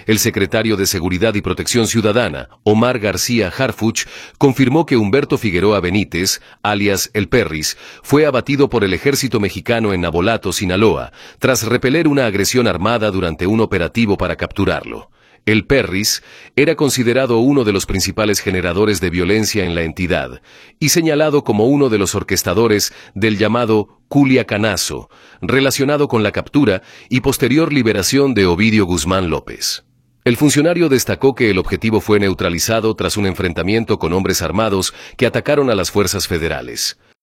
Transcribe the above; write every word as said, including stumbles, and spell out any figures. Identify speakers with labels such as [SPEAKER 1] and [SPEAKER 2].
[SPEAKER 1] El secretario de Seguridad y Protección Ciudadana, Omar García Harfuch, confirmó que Humberto Figueroa Benítez, alias El Perris, fue abatido por el ejército mexicano en Navolato, Sinaloa, tras repeler una agresión armada durante un operativo para capturarlo. El Perris era considerado uno de los principales generadores de violencia en la entidad y señalado como uno de los orquestadores del llamado Culiacanazo, relacionado con la captura y posterior liberación de Ovidio Guzmán López. El funcionario destacó que el objetivo fue neutralizado tras un enfrentamiento con hombres armados que atacaron a las fuerzas federales.